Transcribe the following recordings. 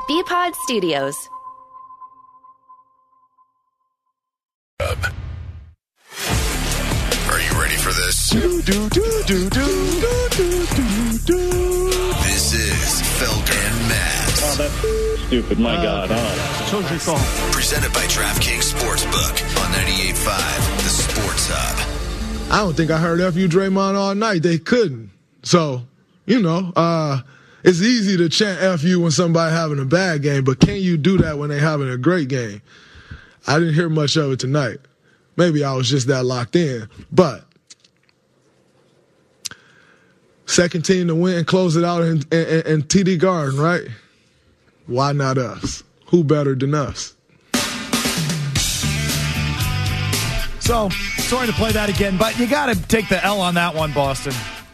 BPod Studios. Are you ready for this? This is Felt and Matt. Oh, that's stupid. My God. Presented by DraftKings Sportsbook on 98.5, the Sports Hub. I don't think I heard F.U. Draymond all night. They couldn't. So, it's easy to chant F.U. when somebody having a bad game, but can you do that when they having a great game? I didn't hear much of it tonight. Maybe I was just that locked in. But second team to win and close it out in TD Garden, right? Why not us? Who better than us? So, sorry to play that again, but you got to take the L on that one, Boston.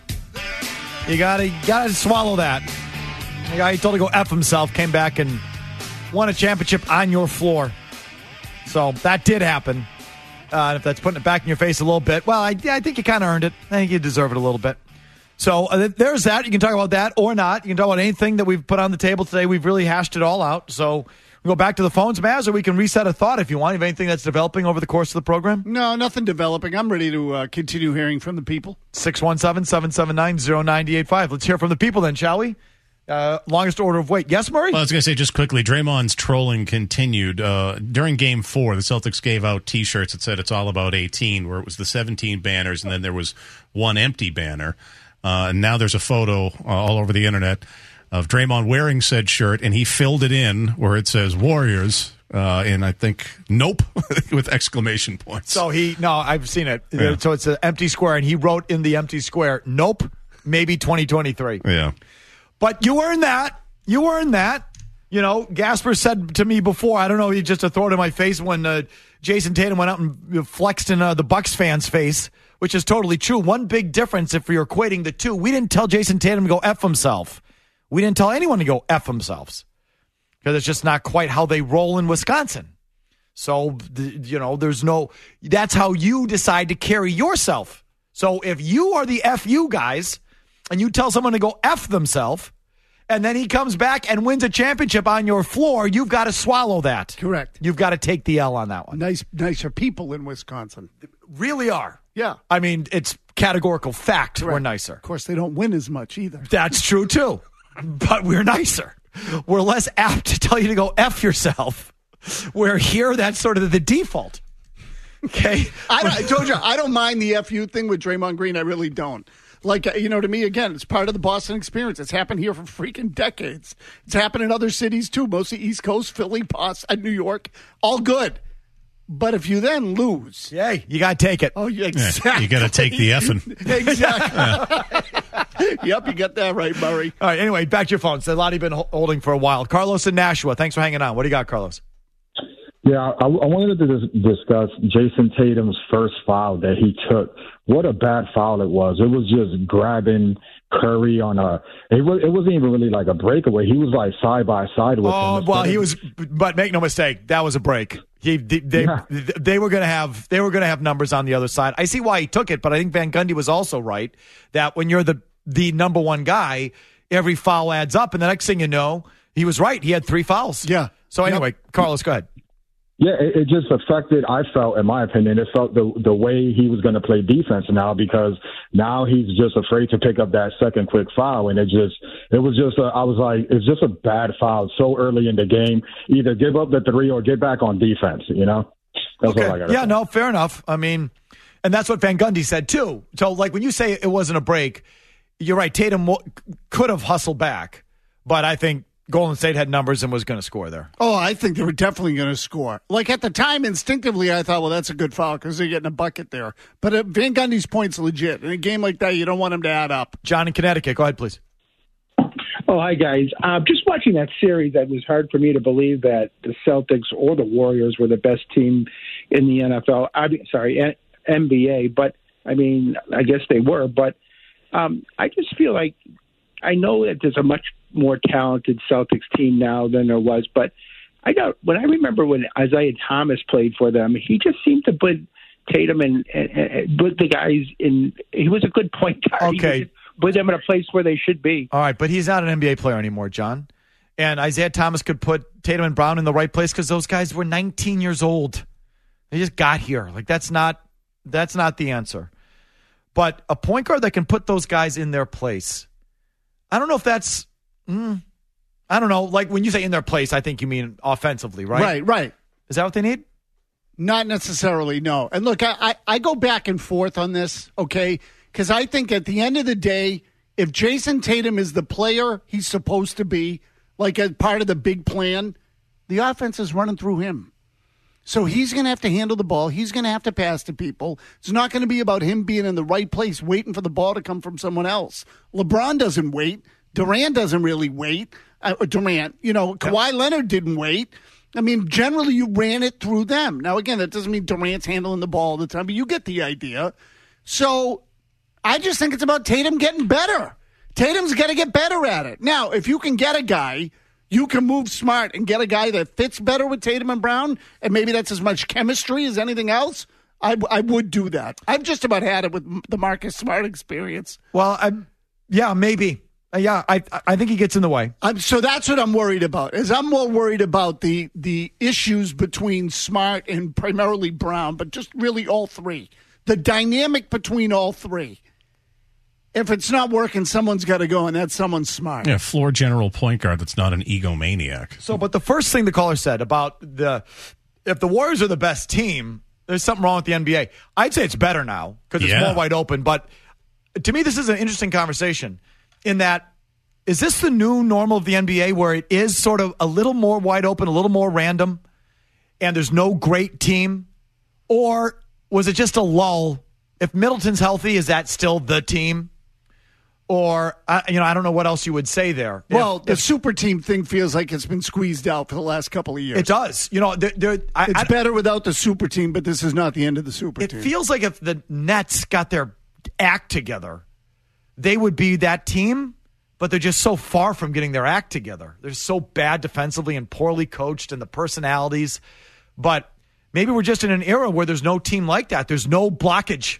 You got to swallow that. The guy he told to go F himself came back and won a championship on your floor. So that did happen. And if that's putting it back in your face a little bit, well, I think you kind of earned it. I think you deserve it a little bit. So there's that. You can talk about that or not. You can talk about anything that we've put on the table today. We've really hashed it all out. So we'll go back to the phones, Maz, or we can reset a thought if you want. You have anything that's developing over the course of the program? No, nothing developing. I'm ready to continue hearing from the people. 617-779-0985. Let's hear from the people then, shall we? Longest order of wait. Yes, Murray? Well, I was going to say just quickly, Draymond's trolling continued. During Game 4, the Celtics gave out T-shirts that said it's all about 18, where it was the 17 banners, and then there was one empty banner. And now there's a photo all over the internet of Draymond wearing said shirt, and he filled it in where it says Warriors, and I think, nope, with exclamation points. So I've seen it. Yeah. So it's an empty square, and he wrote in the empty square, nope, maybe 2023. Yeah. But you earned that. You earned that. Gasper said to me before, I don't know, he just threw it in my face when Jason Tatum went out and flexed in the Bucks fans' face, which is totally true. One big difference, if you're equating the two, we didn't tell Jason Tatum to go F himself. We didn't tell anyone to go F themselves because it's just not quite how they roll in Wisconsin. So, that's how you decide to carry yourself. So if you are the FU guys and you tell someone to go F themselves, and then he comes back and wins a championship on your floor, you've got to swallow that. Correct. You've got to take the L on that one. Nicer people in Wisconsin. Really are. Yeah. I mean, it's categorical fact. Correct. We're nicer. Of course, they don't win as much either. That's true, too. But we're nicer. We're less apt to tell you to go F yourself. Where here, that's sort of the default. Okay? I told you, I don't mind the FU thing with Draymond Green. I really don't. Like, to me, again, it's part of the Boston experience. It's happened here for freaking decades. It's happened in other cities, too. Mostly East Coast, Philly, Boston, New York. All good. But if you then lose. Yay, you got to take it. Oh, yeah, exactly. Yeah, you got to take the effing. Exactly. Yep, you got that right, Murray. All right, anyway, back to your phone. So a lot you've been holding for a while. Carlos in Nashua, thanks for hanging on. What do you got, Carlos? Yeah, I wanted to discuss Jason Tatum's first foul that he took. What a bad foul it was. It was just grabbing Curry on it wasn't even really like a breakaway. He was like side by side with him. Oh, well, but make no mistake, that was a break. They were going to have numbers on the other side. I see why he took it, but I think Van Gundy was also right that when you're the number one guy, every foul adds up, and the next thing you know, he was right. He had 3 fouls. Yeah. So anyway, Carlos, go ahead. Yeah, it just affected, I felt, in my opinion, it felt the way he was going to play defense now, because now he's just afraid to pick up that second quick foul. And I was like, it's just a bad foul so early in the game. Either give up the 3 or get back on defense, That's okay. all I got to say. Yeah, no, fair enough. I mean, and that's what Van Gundy said too. So like when you say it wasn't a break, you're right. Tatum could have hustled back, but I think Golden State had numbers and was going to score there. Oh, I think they were definitely going to score. Like at the time, instinctively, I thought, well, that's a good foul because they're getting a bucket there. But Van Gundy's point's legit. In a game like that, you don't want him to add up. John in Connecticut, go ahead, please. Oh, hi, guys. Just watching that series, it was hard for me to believe that the Celtics or the Warriors were the best team in the NFL. NBA. But, I mean, I guess they were. But I just feel like I know that there's a much more talented Celtics team now than there was, but when I remember when Isaiah Thomas played for them, he just seemed to put Tatum and put the guys in. He was a good point guard. Okay, put them in a place where they should be. All right, but he's not an NBA player anymore, John. And Isaiah Thomas could put Tatum and Brown in the right place because those guys were 19 years old. They just got here. Like, that's not the answer. But a point guard that can put those guys in their place. I don't know if that's, I don't know. Like, when you say in their place, I think you mean offensively, right? Right. Is that what they need? Not necessarily, no. And look, I go back and forth on this, okay? Because I think at the end of the day, if Jason Tatum is the player he's supposed to be, like as part of the big plan, the offense is running through him. So he's going to have to handle the ball. He's going to have to pass to people. It's not going to be about him being in the right place, waiting for the ball to come from someone else. LeBron doesn't wait. Durant doesn't really wait. Kawhi Leonard didn't wait. I mean, generally you ran it through them. Now, again, that doesn't mean Durant's handling the ball all the time, but you get the idea. So I just think it's about Tatum getting better. Tatum's got to get better at it. Now, if you can get a guy, you can move smart and get a guy that fits better with Tatum and Brown, and maybe that's as much chemistry as anything else, I would do that. I've just about had it with the Marcus Smart experience. Well, maybe. I think he gets in the way. So that's what I'm worried about. Is I'm more worried about the issues between Smart and primarily Brown, but just really all three. The dynamic between all three. If it's not working, someone's got to go, and that's someone Smart. Yeah, floor general point guard that's not an egomaniac. So, but the first thing the caller said about if the Warriors are the best team, there's something wrong with the NBA. I'd say it's better now because it's more wide open. But to me, this is an interesting conversation in that, is this the new normal of the NBA where it is sort of a little more wide open, a little more random, and there's no great team? Or was it just a lull? If Middleton's healthy, is that still the team? Or, I don't know what else you would say there. Well, the super team thing feels like it's been squeezed out for the last couple of years. It does. It's better without the super team, but this is not the end of the super team. It feels like if the Nets got their act together, they would be that team, but they're just so far from getting their act together. They're so bad defensively and poorly coached and the personalities. But maybe we're just in an era where there's no team like that. There's no blockage.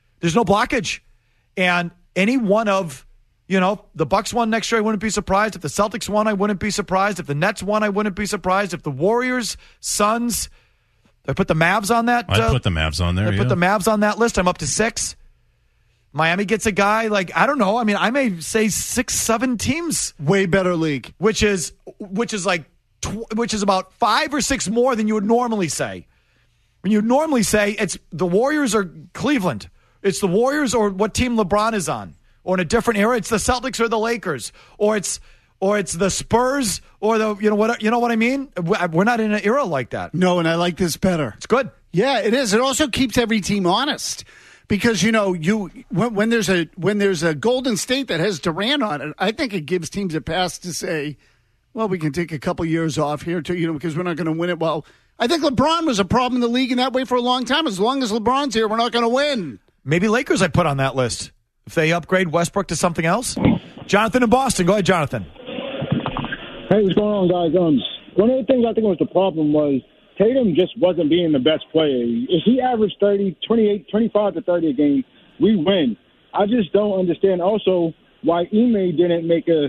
And any one of, the Bucks won next year, I wouldn't be surprised. If the Celtics won, I wouldn't be surprised. If the Nets won, I wouldn't be surprised. If the Warriors, Suns, I put the Mavs on that. I'd put the Mavs on there. I put the Mavs on that list. I'm up to 6. Miami gets a guy I don't know. I mean, I may say 6-7 teams. Way better league. Which is about 5 or 6 more than you would normally say. When you normally say it's the Warriors or Cleveland. It's the Warriors or what team LeBron is on. Or in a different era, it's the Celtics or the Lakers. Or it's the Spurs or the what I mean? We're not in an era like that. No, and I like this better. It's good. Yeah, it is. It also keeps every team honest. Because when there's a Golden State that has Durant on it, I think it gives teams a pass to say, well, we can take a couple years off here too, because we're not going to win it. Well, I think LeBron was a problem in the league in that way for a long time. As long as LeBron's here, we're not going to win. Maybe Lakers I put on that list if they upgrade Westbrook to something else. Jonathan in Boston. Go ahead, Jonathan. Hey, what's going on, guys? One of the things I think was the problem was Tatum just wasn't being the best player. If he averaged 25 to 30 a game, we win. I just don't understand also why Ime didn't make a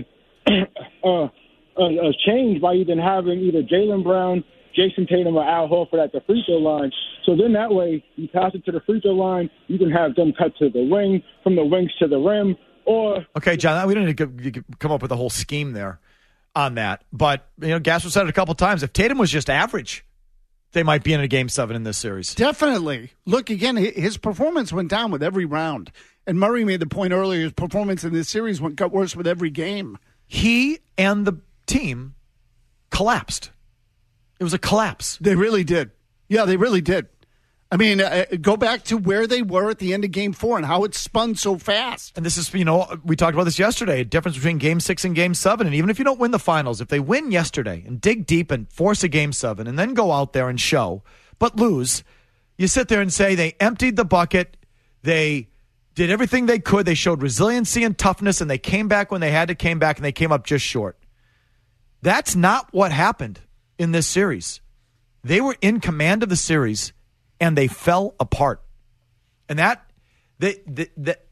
change by having either Jaylen Brown, Jason Tatum, or Al Horford at the free throw line. So then that way you pass it to the free throw line, you can have them cut to the wing, from the wings to the rim, or... Okay, John, we don't need to come up with a whole scheme there on that. But, Gasper said it a couple times. If Tatum was just average, they might be in a Game 7 in this series. Definitely. Look, again, his performance went down with every round. And Murray made the point earlier, his performance in this series got worse with every game. He and the team collapsed. It was a collapse. They really did. Yeah, they really did. I mean, go back to where they were at the end of Game 4 and how it spun so fast. And this is, we talked about this yesterday, a difference between Game 6 and Game 7. And even if you don't win the finals, if they win yesterday and dig deep and force a Game 7 and then go out there and show, but lose, you sit there and say they emptied the bucket, they did everything they could, they showed resiliency and toughness, and they came back when they had to came back, and they came up just short. That's not what happened in this series. They were in command of the series, and they fell apart. And that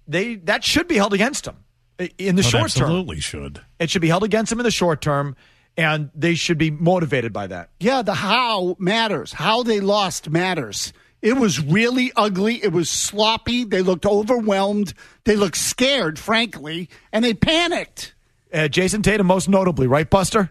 should be held against them in the short term. Absolutely should. It should be held against them in the short term. and they should be motivated by that. Yeah, the how matters. How they lost matters. It was really ugly. It was sloppy. They looked overwhelmed. They looked scared, frankly, and they panicked. Jason Tatum most notably, right, Buster?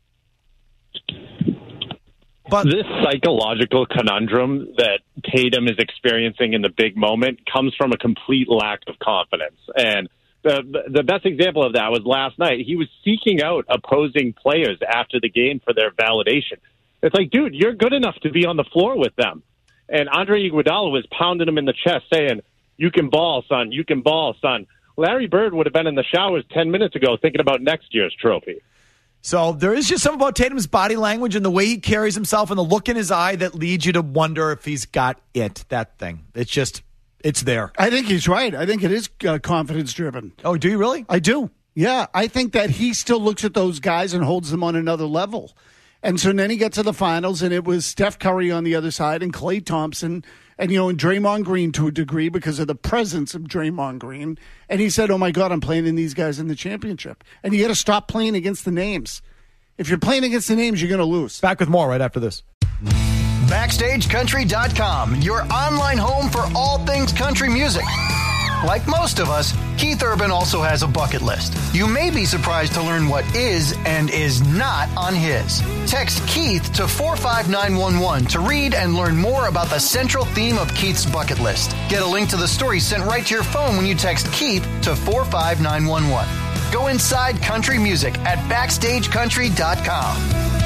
But this psychological conundrum that Tatum is experiencing in the big moment comes from a complete lack of confidence. And the best example of that was last night. He was seeking out opposing players after the game for their validation. It's like, dude, you're good enough to be on the floor with them. And Andre Iguodala was pounding him in the chest saying, you can ball, son, you can ball, son. Larry Bird would have been in the showers 10 minutes ago thinking about next year's trophy. So there is just something about Tatum's body language and the way he carries himself and the look in his eye that leads you to wonder if he's got that thing. It's there. I think he's right. I think it is confidence-driven. Oh, do you really? I do. Yeah, I think that he still looks at those guys and holds them on another level. And so then he got to the finals, and it was Steph Curry on the other side and Klay Thompson and Draymond Green to a degree because of the presence of Draymond Green. And he said, oh, my God, I'm playing in these guys in the championship. And you got to stop playing against the names. If you're playing against the names, you're going to lose. Back with more right after this. BackstageCountry.com, your online home for all things country music. Like most of us, Keith Urban also has a bucket list. You may be surprised to learn what is and is not on his. Text Keith to 45911 to read and learn more about the central theme of Keith's bucket list. Get a link to the story sent right to your phone when you text Keith to 45911. Go inside country music at BackstageCountry.com.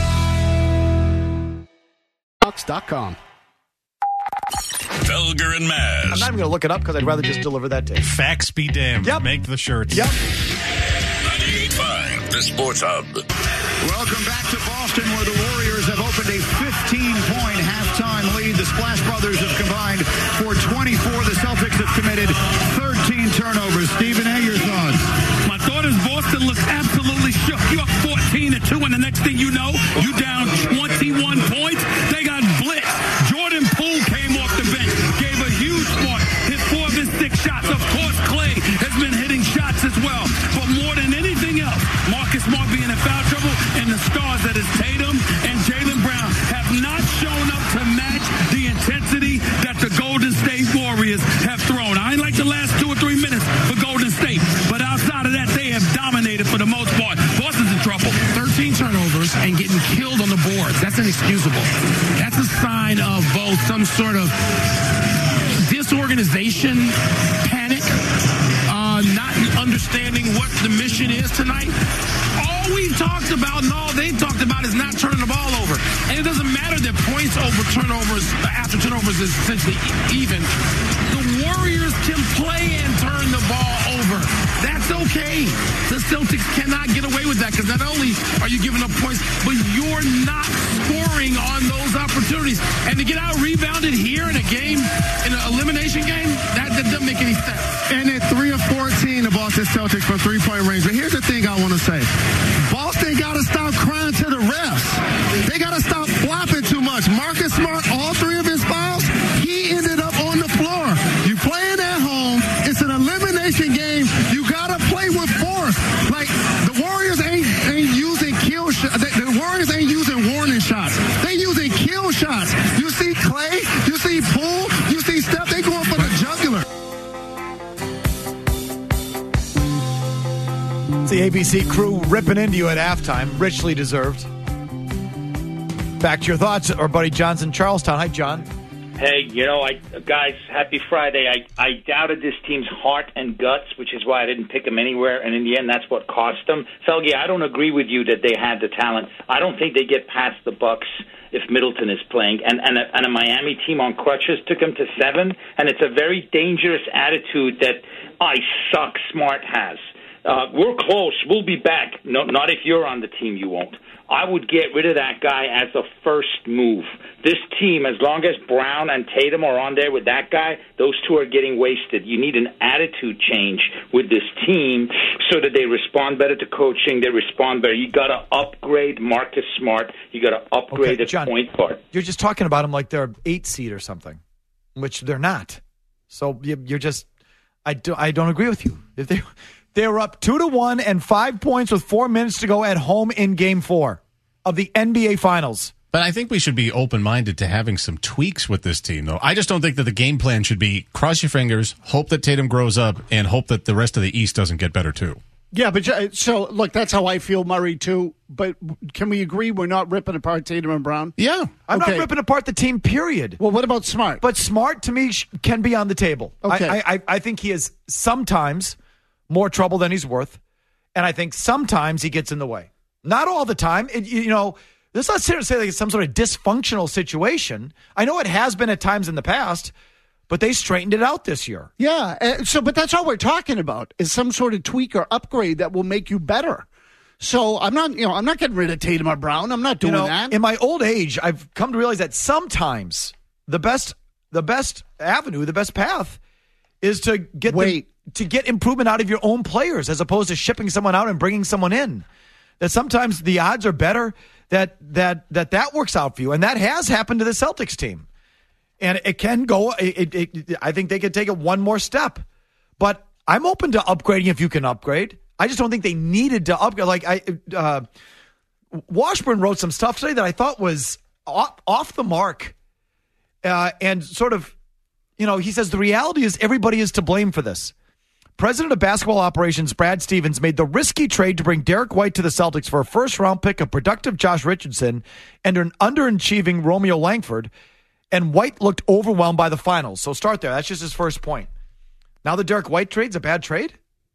Bucks.com. Felger and Maz. I'm not even going to look it up because I'd rather just deliver that to you. Facts be damned. Yep. Make the shirts. Yep. 98.5, the Sports Hub. Welcome back to Boston, where the Warriors have opened a 15-point halftime lead. The Splash Brothers have combined for 24. The Celtics have committed 13 turnovers. Stephen A., your thoughts? My thought is Boston looks absolutely shook. You're up 14-2, and the next thing you know, you down 21 points. They got blitzed. Jordan Poole came off the bench, gave a huge spark, hit 4 of his 6 shots. Of course, Klay has been hitting shots as well. But more than anything else, Marcus Smart being in foul trouble, and the stars that is Tatum and Jaylen Brown have not shown up to match the intensity that the Golden State Warriors have thrown. I ain't like the last 2 or 3 minutes for Golden State, but outside of that, they have dominated for the most part. Boston's in trouble. 13 turnovers and getting killed on the boards. That's inexcusable. That's a sign of both some sort of disorganization, panic, not understanding what the mission is tonight. All we've talked about and all they've talked about is not turning the ball over. And it doesn't matter that points over turnovers, after turnovers is essentially even. The Warriors can play and turn the ball over. That's okay. The Celtics cannot get away with that because not only are you giving up points, but you're not scoring on those opportunities. And to get out rebounded here in a game, in an elimination game, that doesn't make any sense. And at 3 of 14, the Boston Celtics from three-point range. But here's the thing I want to say. Boston got to stop crying to the refs. They got to stop flopping too much. Marcus Smart, all 3 of his fouls, he ended up on the floor. You playing at home. It's an elimination game. You got to play with force. Like, the Warriors ain't using kill shots. The Warriors ain't using warning shots. They using kill shots. You see Klay, you see Poole, you see Steph. They going for the jugular. It's the ABC crew ripping into you at halftime. Richly deserved. Back to your thoughts, our buddy John's in Charlestown. Hi, John. Hey, guys, happy Friday. I doubted this team's heart and guts, which is why I didn't pick them anywhere, and in the end, that's what cost them. Felge, I don't agree with you that they had the talent. I don't think they get past the Bucks if Middleton is playing. And a Miami team on crutches took them to 7, and it's a very dangerous attitude that I suck Smart has. We're close. We'll be back. No, not if you're on the team, you won't. I would get rid of that guy as a first move. This team, as long as Brown and Tatum are on there with that guy, those 2 are getting wasted. You need an attitude change with this team so that they respond better to coaching, they respond better. You got to upgrade Marcus Smart. You got to upgrade John, point guard. You're just talking about them like they're 8 seed or something, which they're not. So you're just I don't agree with you. If they were up 2-1 and 5 points with 4 minutes to go at home in Game 4. of the NBA Finals. But I think we should be open-minded to having some tweaks with this team, though. I just don't think that the game plan should be cross your fingers, hope that Tatum grows up, and hope that the rest of the East doesn't get better, too. Yeah, but so, look, that's how I feel, Murray, too. But can we agree we're not ripping apart Tatum and Brown? Yeah. I'm not ripping apart the team, period. Well, what about Smart? But Smart, to me, can be on the table. Okay. I think he is sometimes more trouble than he's worth, and I think sometimes he gets in the way. Not all the time. Let's not sit here and say like it's some sort of dysfunctional situation. I know it has been at times in the past, but they straightened it out this year. Yeah. But that's all we're talking about is some sort of tweak or upgrade that will make you better. So I'm not getting rid of Tatum or Brown. I'm not doing that. In my old age, I've come to realize that sometimes the best avenue, the best path, is to get improvement out of your own players as opposed to shipping someone out and bringing someone in. That sometimes the odds are better that works out for you, and that has happened to the Celtics team. And it can go. I think they could take it one more step, but I'm open to upgrading if you can upgrade. I just don't think they needed to upgrade. Like Washburn wrote some stuff today that I thought was off the mark, and sort of, he says the reality is everybody is to blame for this. President of Basketball Operations Brad Stevens made the risky trade to bring Derek White to the Celtics for a first-round pick, a productive Josh Richardson, and an underachieving Romeo Langford, and White looked overwhelmed by the finals. So start there. That's just his first point. Now the Derek White trade's a bad trade?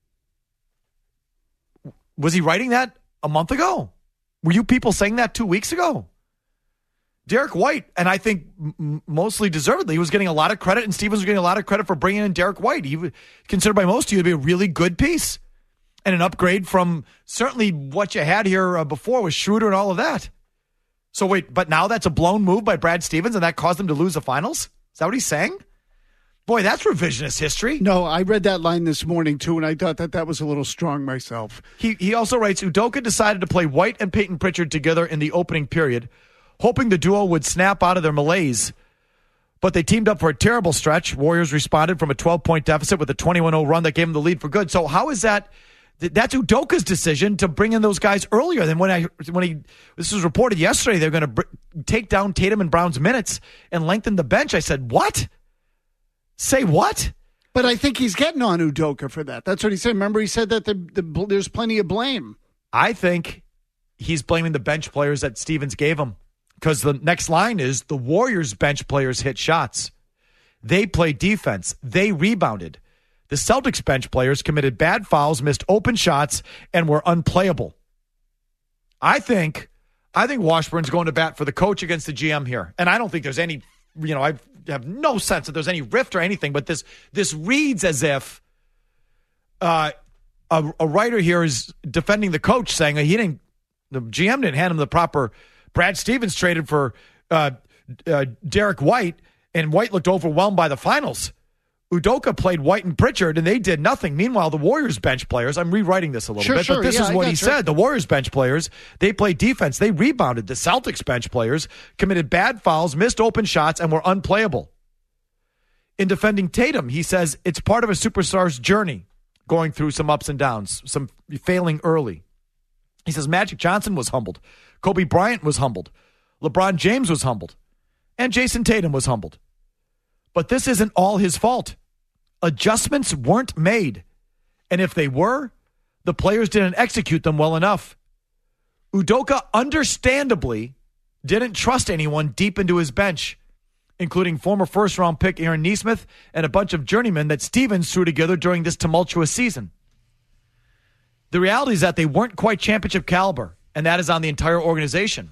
Was he writing that a month ago? Were you people saying that 2 weeks ago? Derek White, and I think mostly deservedly, was getting a lot of credit, and Stevens was getting a lot of credit for bringing in Derek White. He was considered by most of you to be a really good piece and an upgrade from certainly what you had here before with Schroeder and all of that. So wait, but now that's a blown move by Brad Stevens, and that caused them to lose the finals? Is that what he's saying? Boy, that's revisionist history. No, I read that line this morning, too, and I thought that was a little strong myself. He also writes, Udoka decided to play White and Peyton Pritchard together in the opening period, hoping the duo would snap out of their malaise. But they teamed up for a terrible stretch. Warriors responded from a 12-point deficit with a 21-0 run that gave them the lead for good. So how is that? That's Udoka's decision to bring in those guys earlier than this was reported yesterday. They're going to take down Tatum and Brown's minutes and lengthen the bench. I said, what? Say what? But I think he's getting on Udoka for that. That's what he said. Remember, he said that there's plenty of blame. I think he's blaming the bench players that Stevens gave him. Because the next line is the Warriors bench players hit shots. They played defense. They rebounded. The Celtics bench players committed bad fouls, missed open shots, and were unplayable. I think Washburn's going to bat for the coach against the GM here. And I don't think there's any, I have no sense that there's any rift or anything, but this reads as if a writer here is defending the coach, saying the GM didn't hand him the proper. Brad Stevens traded for Derek White, and White looked overwhelmed by the finals. Udoka played White and Pritchard, and they did nothing. Meanwhile, the Warriors bench players, I'm rewriting this a little bit, but this is what he said. The Warriors bench players, they played defense. They rebounded. The Celtics bench players committed bad fouls, missed open shots, and were unplayable. In defending Tatum, he says it's part of a superstar's journey, going through some ups and downs, some failing early. He says Magic Johnson was humbled. Kobe Bryant was humbled. LeBron James was humbled. And Jason Tatum was humbled. But this isn't all his fault. Adjustments weren't made. And if they were, the players didn't execute them well enough. Udoka understandably didn't trust anyone deep into his bench, including former first-round pick Aaron Nesmith and a bunch of journeymen that Stevens threw together during this tumultuous season. The reality is that they weren't quite championship caliber, and that is on the entire organization.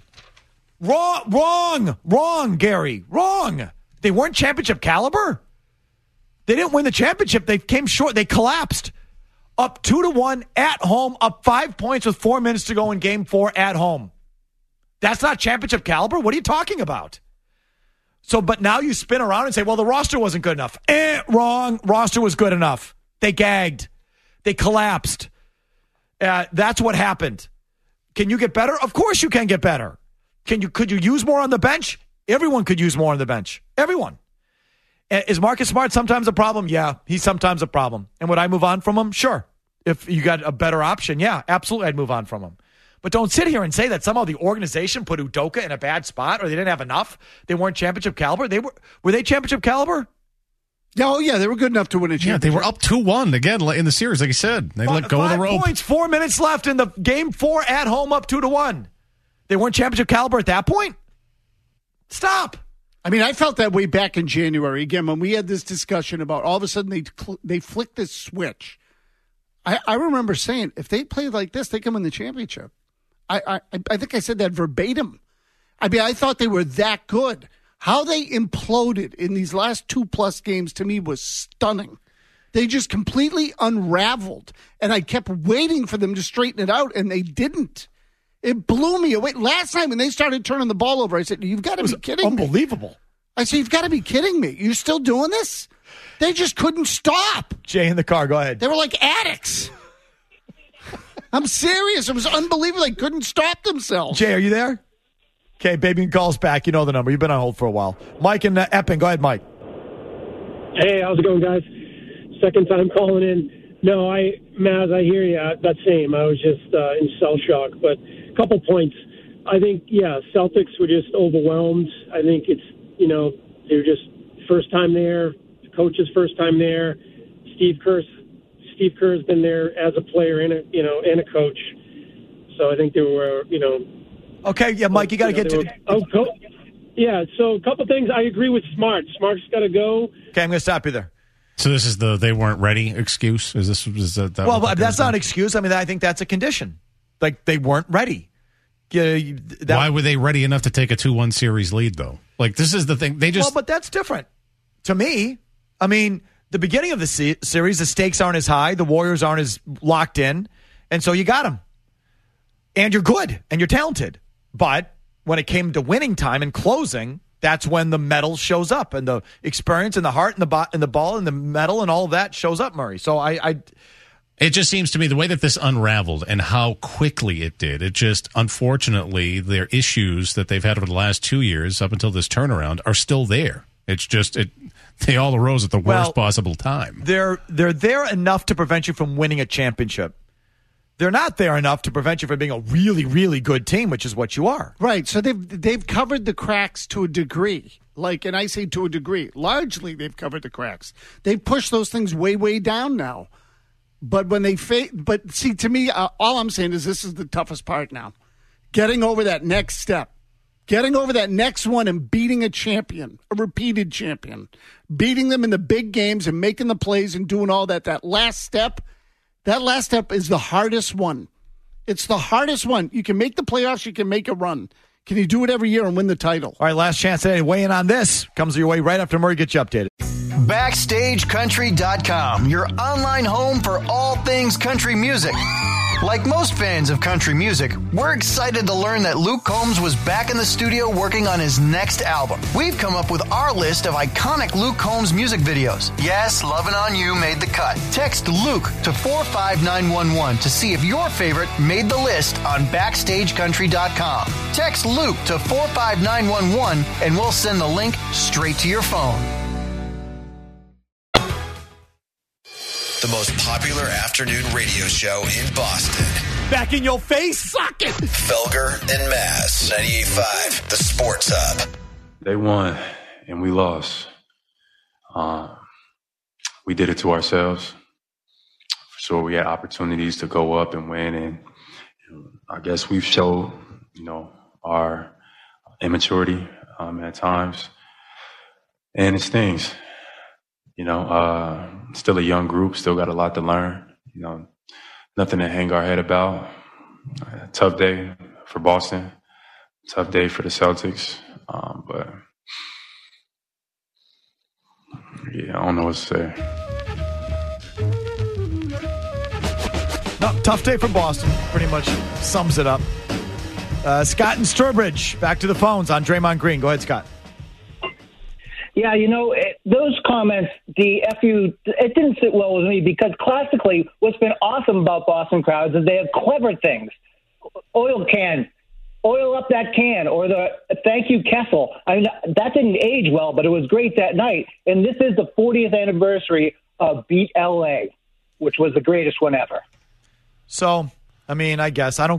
Wrong, Gary. Wrong. They weren't championship caliber. They didn't win the championship. They came short. They collapsed. Up 2-1 at home, up 5 points with 4 minutes to go in game 4 at home. That's not championship caliber? What are you talking about? So, but now you spin around and say, well, the roster wasn't good enough. Wrong. Roster was good enough. They gagged. They collapsed. That's what happened. Can you get better? Of course you can get better. Could you use more on the bench? Everyone could use more on the bench. Everyone. Is Marcus Smart sometimes a problem? Yeah, he's sometimes a problem. And would I move on from him? Sure. If you got a better option, yeah, absolutely I'd move on from him. But don't sit here and say that somehow the organization put Udoka in a bad spot or they didn't have enough. They weren't championship caliber. Were they championship caliber? Oh, yeah, they were good enough to win a championship. Yeah, they were up 2-1 again in the series, like you said. They let go of the rope. 5 points, 4 minutes left in the game 4 at home, up 2-1. They weren't championship caliber at that point? Stop. I mean, I felt that way back in January. Again, when we had this discussion about all of a sudden they flicked this switch. I remember saying, if they play like this, they can win the championship. I think I said that verbatim. I mean, I thought they were that good. How they imploded in these last 2+ games to me was stunning. They just completely unraveled, and I kept waiting for them to straighten it out, and they didn't. It blew me away. Last time when they started turning the ball over, I said, you've got to be kidding me. Unbelievable. I said, you've got to be kidding me. You're still doing this? They just couldn't stop. Jay in the car, go ahead. They were like addicts. I'm serious. It was unbelievable. They couldn't stop themselves. Jay, are you there? Okay, baby calls back. You know the number. You've been on hold for a while. Mike in Epping. Go ahead, Mike. Hey, how's it going, guys? Second time calling in. No, Maz, I hear you. That same. I was just in cell shock. But a couple points. I think, Celtics were just overwhelmed. I think it's, they're just first time there. The coach's first time there. Steve Kerr's been there as a player and a coach. So I think there were, Okay, yeah, Mike, you got to get to... So a couple things. I agree with Smart. Smart's got to go. Okay, I'm going to stop you there. So this is the they weren't ready excuse? Is that well, that's not an excuse. I mean, I think that's a condition. Like, they weren't ready. Why were they ready enough to take a 2-1 series lead, though? Like, this is the thing. Well, but that's different. To me, I mean, the beginning of the series, the stakes aren't as high. The Warriors aren't as locked in. And so you got them. And you're good. And you're talented. But when it came to winning time and closing, that's when the metal shows up. And the experience and the heart and the ball and the metal and all of that shows up, Murray. So It just seems to me the way that this unraveled and how quickly it did, it just, unfortunately, their issues that they've had over the last 2 years up until this turnaround are still there. It's just, they all arose at the worst possible time. They're there enough to prevent you from winning a championship. They're not there enough to prevent you from being a really, really good team, which is what you are. Right. So they've covered the cracks to a degree. And I say to a degree, largely they've covered the cracks. They've pushed those things way, way down now. But when they but see, to me, all I'm saying is this is the toughest part now. Getting over that next step. Getting over that next one and beating a champion, a repeated champion. Beating them in the big games and making the plays and doing all that. That last step is the hardest one. It's the hardest one. You can make the playoffs. You can make a run. Can you do it every year and win the title? All right, last chance today. Weigh in on this. Comes your way right after Murray gets you updated. BackstageCountry.com, your online home for all things country music. Like most fans of country music, we're excited to learn that Luke Combs was back in the studio working on his next album. We've come up with our list of iconic Luke Combs music videos. Yes, Lovin' On You made the cut. Text Luke to 45911 to see if your favorite made the list on BackstageCountry.com. Text Luke to 45911 and we'll send the link straight to your phone. The most popular afternoon radio show in Boston. Back in your face, suck it! Felger and Maz, 98.5, the Sports Hub. They won, and we lost. We did it to ourselves. For sure, we had opportunities to go up and win, and I guess we've showed, our immaturity at times, and it stings. Still a young group, still got a lot to learn. Nothing to hang our head about. Tough day for Boston. Tough day for the Celtics. But I don't know what to say. No, tough day for Boston. Pretty much sums it up. Scott and Sturbridge, back to the phones on Draymond Green. Go ahead, Scott. Yeah, those comments, the FU, it didn't sit well with me because classically what's been awesome about Boston crowds is they have clever things. Oil up that can, or the thank you Kessel. I mean, that didn't age well, but it was great that night. And this is the 40th anniversary of Beat LA, which was the greatest one ever. So, I mean, I guess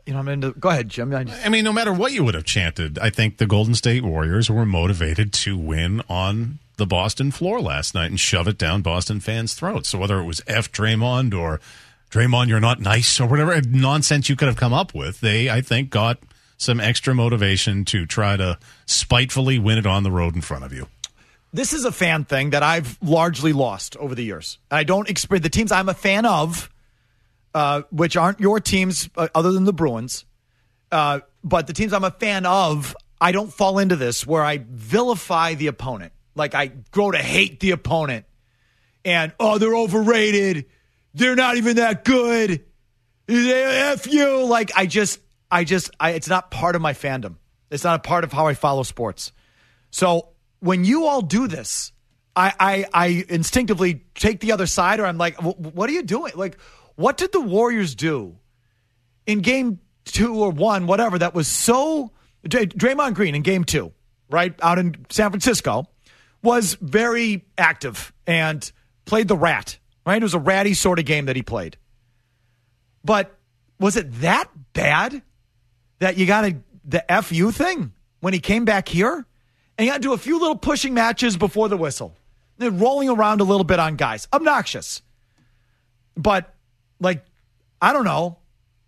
Go ahead, Jim. I mean, no matter what you would have chanted, I think the Golden State Warriors were motivated to win on the Boston floor last night and shove it down Boston fans' throats. So whether it was F Draymond or Draymond, you're not nice or whatever nonsense you could have come up with, they, I think, got some extra motivation to try to spitefully win it on the road in front of you. This is a fan thing that I've largely lost over the years. I don't experience the teams I'm a fan of, which aren't your teams other than the Bruins, but the teams I'm a fan of, I don't fall into this where I vilify the opponent. Like I grow to hate the opponent and, they're overrated. They're not even that good. F you. Like it's not part of my fandom. It's not a part of how I follow sports. So when you all do this, I instinctively take the other side, or I'm like, what are you doing? Like, what did the Warriors do in game 2 or 1, whatever, that was so... Draymond Green in game 2, right, out in San Francisco, was very active and played the rat, right? It was a ratty sort of game that he played. But was it that bad that you got the FU thing when he came back here? And he had to do a few little pushing matches before the whistle. Then rolling around a little bit on guys. Obnoxious. But, I don't know.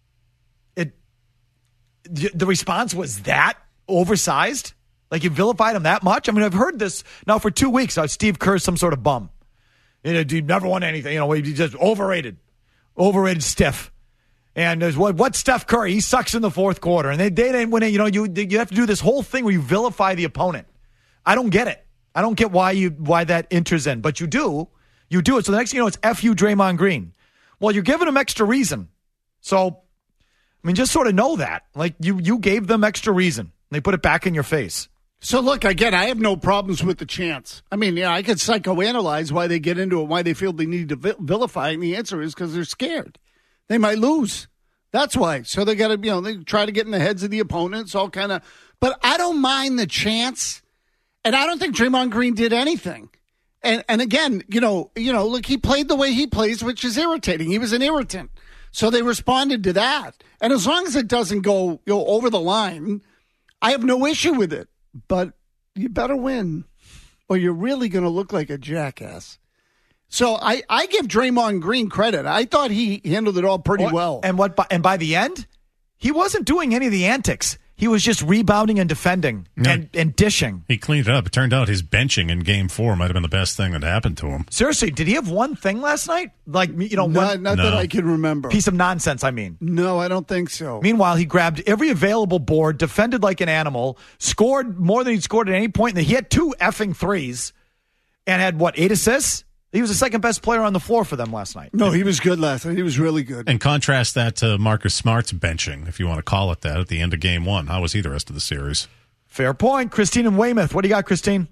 The response was that oversized? Like you vilified him that much? I mean, I've heard this now for 2 weeks. Steve Kerr's some sort of bum. He never won anything. He's just overrated. Overrated stiff. And there's what's Steph Curry? He sucks in the fourth quarter. And they didn't win it. You have to do this whole thing where you vilify the opponent. I don't get it. I don't get why that enters in. But you do. You do it. So the next thing you know, it's F you, Draymond Green. Well, you're giving him extra reason. So, just sort of know that. Like, you gave them extra reason. They put it back in your face. So, look, again, I have no problems with the chants. I could psychoanalyze why they get into it, why they feel they need to vilify, and the answer is because they're scared. They might lose. That's why. So they got to, they try to get in the heads of the opponents, all kind of. But I don't mind the chants, and I don't think Draymond Green did anything. And again, look, he played the way he plays, which is irritating. He was an irritant. So they responded to that. And as long as it doesn't go over the line, I have no issue with it. But you better win, or you're really going to look like a jackass. So I give Draymond Green credit. I thought he handled it all pretty well. And by the end, he wasn't doing any of the antics. He was just rebounding and defending and dishing. He cleaned it up. It turned out his benching in game 4 might have been the best thing that happened to him. Seriously, did he have one thing last night? Not that I can remember. Piece of nonsense, I mean. No, I don't think so. Meanwhile, he grabbed every available board, defended like an animal, scored more than he'd scored at any point. He had 2 effing threes and had, 8 assists? He was the second best player on the floor for them last night. No, he was good last night. He was really good. And contrast that to Marcus Smart's benching, if you want to call it that, at the end of game 1. How was he the rest of the series? Fair point. Christine in Weymouth. What do you got, Christine?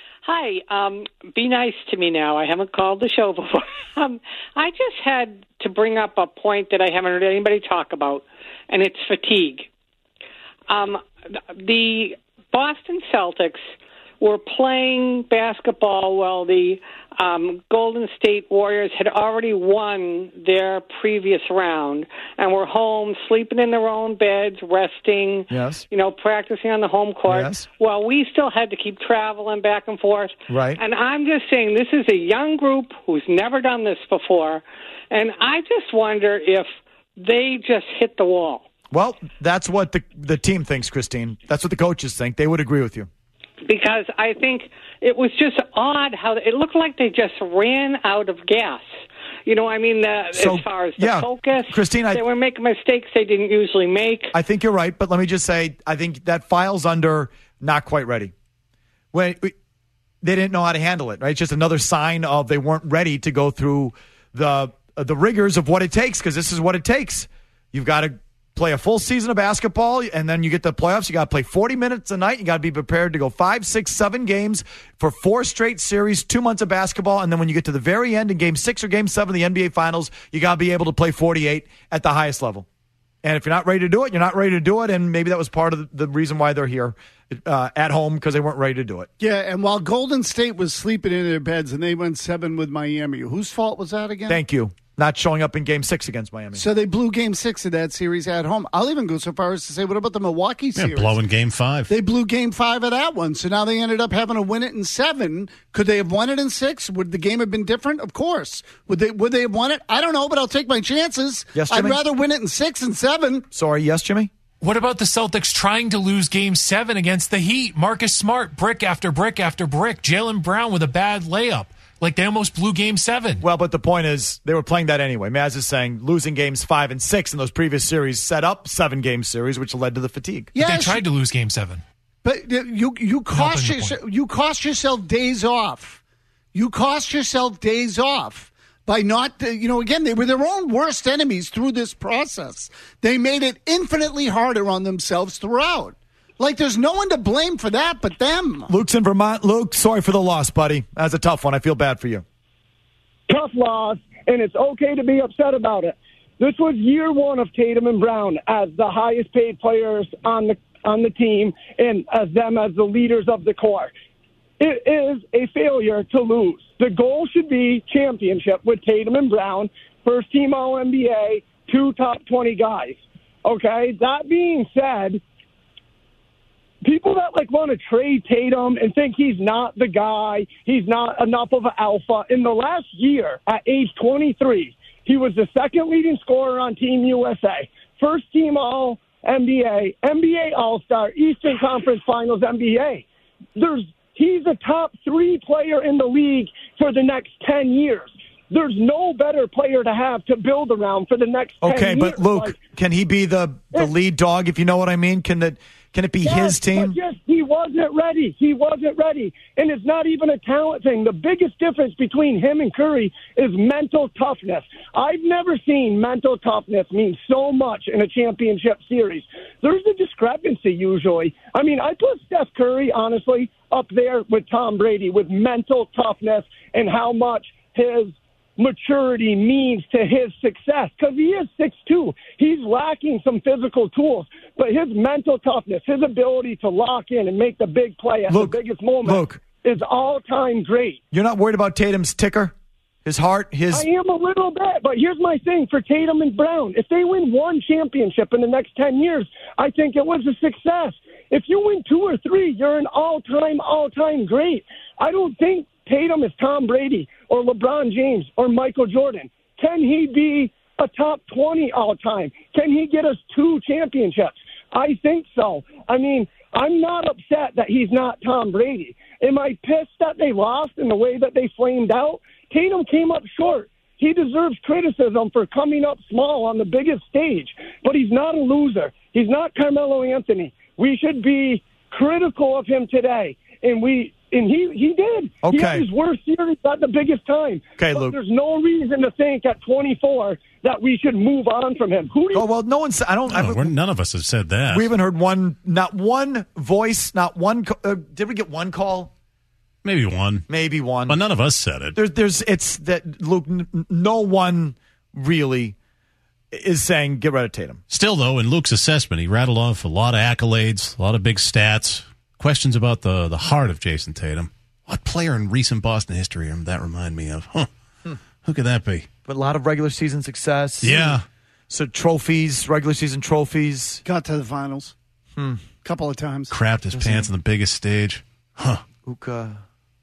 Hi. Be nice to me now. I haven't called the show before. I just had to bring up a point that I haven't heard anybody talk about, and it's fatigue. The Boston Celtics were playing basketball while the Golden State Warriors had already won their previous round and were home, sleeping in their own beds, resting, yes, practicing on the home court, yes, while we still had to keep traveling back and forth. Right. And I'm just saying this is a young group who's never done this before, and I just wonder if they just hit the wall. Well, that's what the team thinks, Christine. That's what the coaches think. They would agree with you. Because I think it was just odd how it looked like they just ran out of gas. As far as the focus, Christine, they were making mistakes they didn't usually make. I think you're right, but let me just say, I think that files under not quite ready. They didn't know how to handle it, right? It's just another sign of they weren't ready to go through the rigors of what it takes, because this is what it takes. You've got to play a full season of basketball, and then you get the playoffs. You got to play 40 minutes a night. You got to be prepared to go 5, 6, 7 games for 4 straight series, 2 months of basketball, and then when you get to the very end in Game 6 or Game 7 of the NBA Finals, you got to be able to play 48 at the highest level. And if you're not ready to do it, you're not ready to do it, and maybe that was part of the reason why they're here at home, because they weren't ready to do it. Yeah, and while Golden State was sleeping in their beds and they went 7 with Miami, whose fault was that again? Thank you. not showing up in Game 6 against Miami. So they blew Game 6 of that series at home. I'll even go so far as to say, what about the Milwaukee series? Blowing Game 5. They blew Game 5 of that one, so now they ended up having to win it in 7. Could they have won it in 6? Would the game have been different? Of course. Would they have won it? I don't know, but I'll take my chances. Yes, I'd Jimmy? rather win it in 6 and 7. Sorry, yes, Jimmy? What about the Celtics trying to lose Game 7 against the Heat? Marcus Smart, brick after brick after brick. Jaylen Brown with a bad layup. Like, they almost blew Game 7. Well, but the point is, they were playing that anyway. Maz is saying losing Games 5 and 6 in those previous series set up 7-game series, which led to the fatigue. But they tried to lose Game 7. But you cost yourself days off. You cost yourself days off by not, again, they were their own worst enemies through this process. They made it infinitely harder on themselves throughout. Like, there's no one to blame for that but them. Luke's in Vermont. Luke, sorry for the loss, buddy. That's a tough one. I feel bad for you. Tough loss, and it's okay to be upset about it. This was year one of Tatum and Brown as the highest paid players on the team and as them as the leaders of the core. It is a failure to lose. The goal should be championship with Tatum and Brown, first team All-NBA, 2 top 20 guys. Okay? That being said, people that want to trade Tatum and think he's not the guy, he's not enough of an alpha. In the last year, at age 23, he was the second leading scorer on Team USA, first team All-NBA, NBA All-Star, Eastern Conference Finals NBA. He's a top 3 player in the league for the next 10 years. There's no better player to have to build around for the next 10 years. Okay, but Luke, can he be the lead dog, if you know what I mean? Can it be his team? But just, he wasn't ready. He wasn't ready. And it's not even a talent thing. The biggest difference between him and Curry is mental toughness. I've never seen mental toughness mean so much in a championship series. There's a discrepancy usually. I mean, I put Steph Curry, honestly, up there with Tom Brady with mental toughness and how much his maturity means to his success, because he is 6'2". He's lacking some physical tools, but his mental toughness, his ability to lock in and make the big play at the biggest moment is all-time great. You're not worried about Tatum's ticker? His heart? I am a little bit, but here's my thing for Tatum and Brown. If they win one championship in the next 10 years, I think it was a success. If you win 2 or 3, you're an all-time great. I don't think Tatum is Tom Brady or LeBron James or Michael Jordan. Can he be a top 20 all-time? Can he get us 2 championships? I think so. I mean, I'm not upset that he's not Tom Brady. Am I pissed that they lost in the way that they flamed out? Tatum came up short. He deserves criticism for coming up small on the biggest stage, but he's not a loser. He's not Carmelo Anthony. We should be critical of him today, and he did. Okay. He had his worst series at the biggest time. Okay, but Luke. There's no reason to think at 24 that we should move on from him. No one's. None of us have said that. We haven't heard not one voice, not one. Did we get one call? Maybe one. But none of us said it. It's that, Luke, no one really is saying get rid of Tatum. Still, though, in Luke's assessment, he rattled off a lot of accolades, a lot of big stats, questions about the heart of Jason Tatum. What player in recent Boston history that remind me of? Who could that be? But a lot of regular season success. Yeah. So trophies, regular season trophies. Got to the finals. Couple of times. Crapped his pants on the biggest stage. Buka.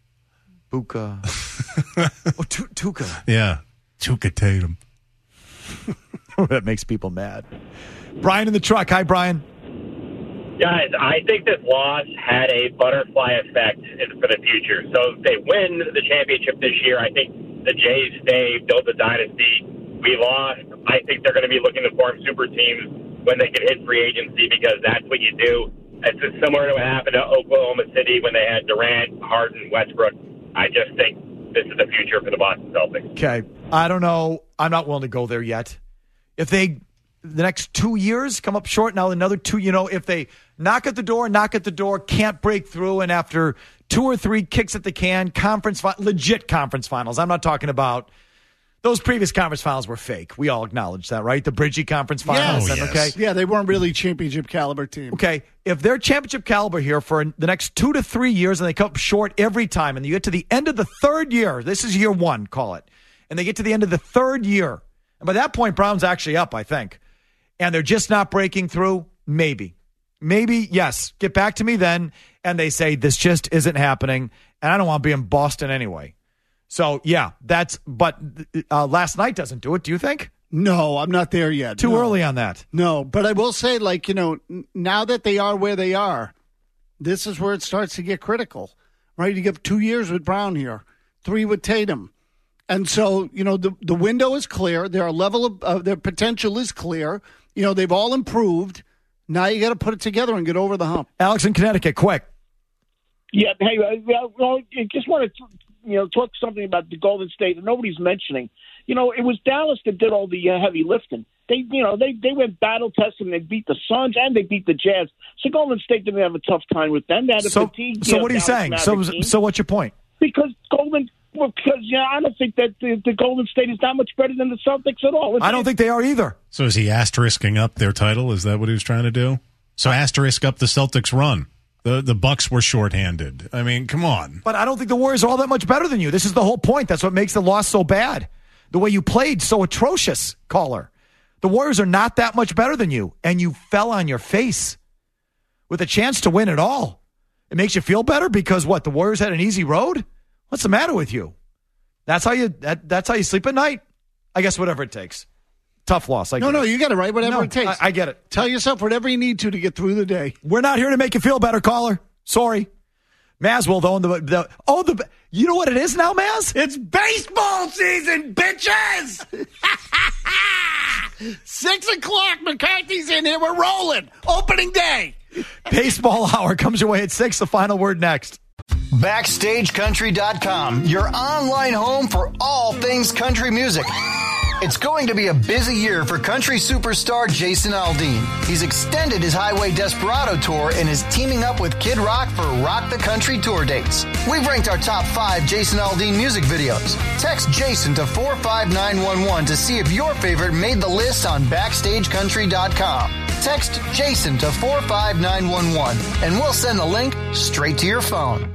Tuka. Yeah. Tuka Tatum. That makes people mad. Brian in the truck. Hi, Brian. Guys, I think this loss had a butterfly effect for the future. So if they win the championship this year, I think the Jays stay, build a dynasty. We lost. I think they're going to be looking to form super teams when they can hit free agency, because that's what you do. It's similar to what happened to Oklahoma City when they had Durant, Harden, Westbrook. I just think this is the future for the Boston Celtics. Okay. I don't know. I'm not willing to go there yet. If they, the next 2 years, come up short, now another 2, if they knock at the door, can't break through, and after 2 or 3 kicks at the can, legit conference finals. I'm not talking about those previous conference finals were fake. We all acknowledge that, right? The Bridgie conference finals. Yes. Okay. Yeah, they weren't really championship caliber team. Okay. If they're championship caliber here for the next 2 to 3 years and they come up short every time, and you get to the end of the 3rd year, this is year 1, call it, and they get to the end of the third year. And by that point, Brown's actually up, I think. And they're just not breaking through, maybe. Maybe, yes. Get back to me then. And they say, this just isn't happening. And I don't want to be in Boston anyway. So, yeah, but last night doesn't do it, do you think? No, I'm not there yet. Too early on that. No, but I will say, now that they are where they are, this is where it starts to get critical, right? You get 2 years with Brown here, 3 with Tatum. And so, the window is clear. Their level of their potential is clear. They've all improved. Now you got to put it together and get over the hump. Alex in Connecticut, quick. Yeah, hey, I just want to talk something about the Golden State that nobody's mentioning. It was Dallas that did all the heavy lifting. They went battle tested and they beat the Suns and they beat the Jazz. So Golden State didn't have a tough time with them. They had a fatigue. So what are you saying? So what's your point? Because I don't think that the Golden State is that much better than the Celtics at all. I don't think they are either. So is he asterisking up their title? Is that what he was trying to do? So asterisk up the Celtics run. The Bucks were shorthanded. I mean, come on. But I don't think the Warriors are all that much better than you. This is the whole point. That's what makes the loss so bad. The way you played so atrocious, caller. The Warriors are not that much better than you, and you fell on your face with a chance to win it all. It makes you feel better because what? The Warriors had an easy road? What's the matter with you? That's how you sleep at night? I guess whatever it takes. Tough loss. No, you got it right. Whatever it takes. I get it. Tell yourself whatever you need to get through the day. We're not here to make you feel better, caller. Sorry. Maswell, though, you know what it is now, Maz? It's baseball season, bitches! 6:00, McCarthy's in here. We're rolling. Opening day. Baseball Hour comes your way at 6. The final word next. BackstageCountry.com, your online home for all things country music. It's going to be a busy year for country superstar Jason Aldean. He's extended his Highway Desperado tour and is teaming up with Kid Rock for Rock the Country tour dates. We've ranked our top 5 Jason Aldean music videos. Text Jason to 45911 to see if your favorite made the list on BackstageCountry.com. Text Jason to 45911 and we'll send the link straight to your phone.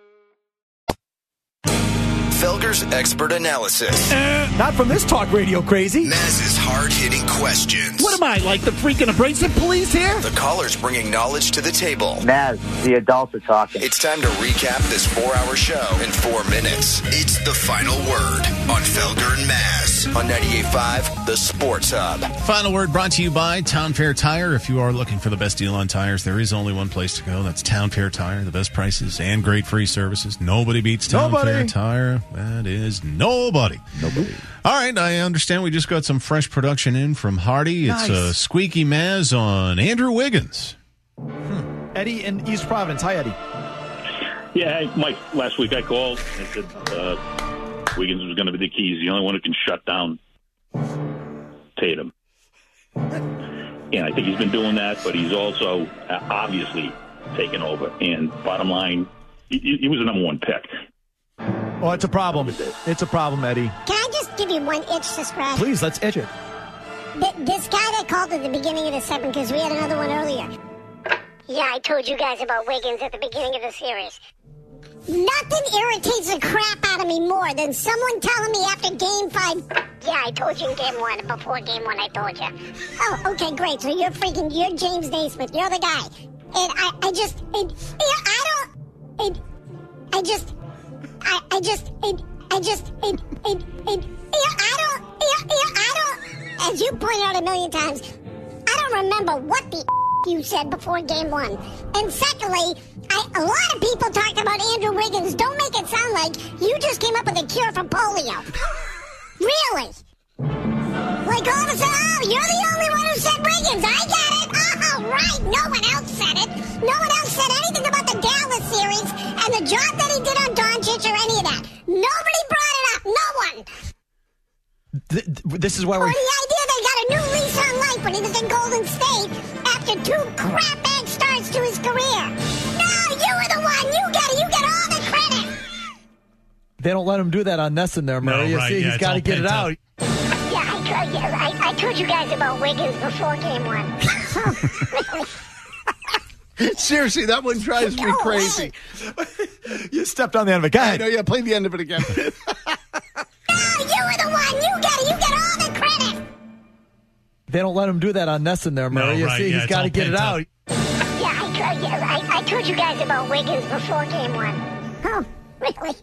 Felger's expert analysis. Not from this talk radio crazy. Maz's hard-hitting questions. What am I, like the freaking abrasive police here? The callers bringing knowledge to the table. Maz, the adults are talking. It's time to recap this 4-hour show in 4 minutes. It's the final word on Felger and Maz on 98.5, the Sports Hub. Final word brought to you by Town Fair Tire. If you are looking for the best deal on tires, there is only one place to go. That's Town Fair Tire. The best prices and great free services. Nobody beats Town Fair Tire. That is nobody. All right, I understand we just got some fresh production in from Hardy. Nice. It's Squeaky Maz on Andrew Wiggins. Eddie in East Providence. Hi, Eddie. Yeah, Mike, last week I called and said Wiggins was going to be the key. He's the only one who can shut down Tatum. And I think he's been doing that, but he's also obviously taken over. And bottom line, he was the number 1 pick. Oh, it's a problem. It's a problem, Eddie. Can I just give you one itch to scratch? Please, let's itch it. This guy that called at the beginning of the 7th, because we had another one earlier. Yeah, I told you guys about Wiggins at the beginning of the series. Nothing irritates the crap out of me more than someone telling me after Game 5... Yeah, I told you in Game 1. Before Game 1, I told you. Oh, okay, great. So you're James Naismith. You're the guy. And I just... As you pointed out a million times, I don't remember what the you said before Game 1. And secondly, a lot of people talked about Andrew Wiggins. Don't make it sound like you just came up with a cure for polio. Really? Like all of a sudden, you're the only one who said Wiggins. I get it. Oh, right. No one else said it. No one else said anything about the Dallas series and the job that he did on Doncic or any of that. Nobody brought it up. No one. This is why we're... Or the idea they got a new lease on life when he was in Golden State after 2 crap-bag starts to his career. No, you were the one. You get it. You get all the credit. They don't let him do that on Nesson there, Murray. No, right, see, he's got to get it out. I told you guys about Wiggins before Game 1. Seriously, that one drives me crazy. You stepped on the end of it. Go ahead. I know, yeah, play the end of it again. No, you were the They don't let him do that on Nesson there, Murray. No, right, you see, yeah, he's got to get it out. I told you guys about Wiggins before game 1. Oh, really?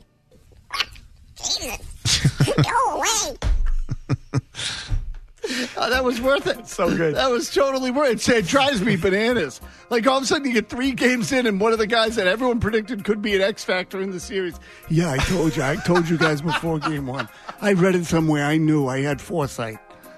Jesus. Go away. Oh, that was worth it. So good. That was totally worth it. It drives me bananas. Like, all of a sudden, you get 3 games in, and one of the guys that everyone predicted could be an X factor in the series. Yeah, I told you. I told you guys before game 1. I read it somewhere. I knew. I had foresight.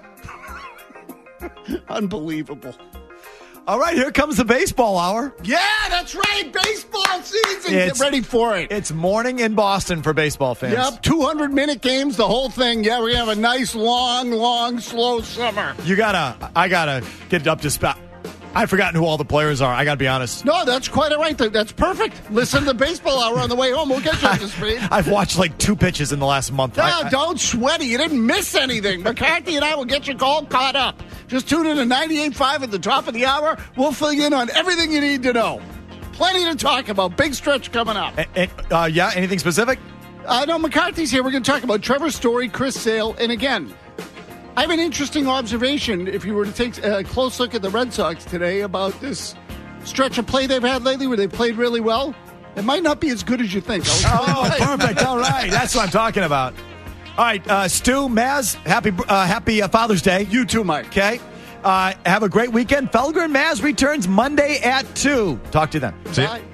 Unbelievable. All right, here comes the baseball hour. Yeah, that's right. Baseball season. Get ready for it. It's morning in Boston for baseball fans. Yep, 200-minute games, the whole thing. Yeah, we're going to have a nice, long, slow summer. I got to get up to spot. I've forgotten who all the players are. I got to be honest. No, that's quite all right. That's perfect. Listen to the baseball hour on the way home. We'll get you up to speed. I've watched like 2 pitches in the last month. No, don't sweat it. You didn't miss anything. McCarthy and I will get you all caught up. Just tune in to 98.5 at the top of the hour. We'll fill you in on everything you need to know. Plenty to talk about. Big stretch coming up. Yeah, anything specific? No, McCarthy's here. We're going to talk about Trevor Story, Chris Sale, and again, I have an interesting observation if you were to take a close look at the Red Sox today about this stretch of play they've had lately where they've played really well. It might not be as good as you think. Perfect. All right. That's what I'm talking about. All right, Stu, Maz, happy Father's Day. You too, Mike. Okay. Have a great weekend. Felger and Maz returns Monday at 2. Talk to you then. See ya.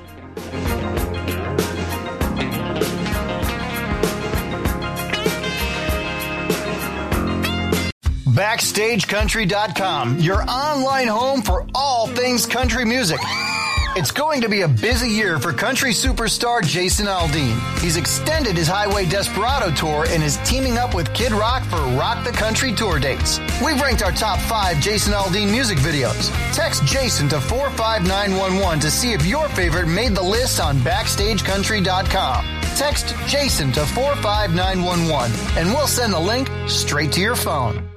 BackstageCountry.com, your online home for all things country music. It's going to be a busy year for country superstar Jason Aldean. He's extended his Highway Desperado tour and is teaming up with Kid Rock for Rock the Country tour dates. We've ranked our top 5 Jason Aldean music videos. Text Jason to 45911 to see if your favorite made the list on BackstageCountry.com. Text Jason to 45911 and we'll send the link straight to your phone.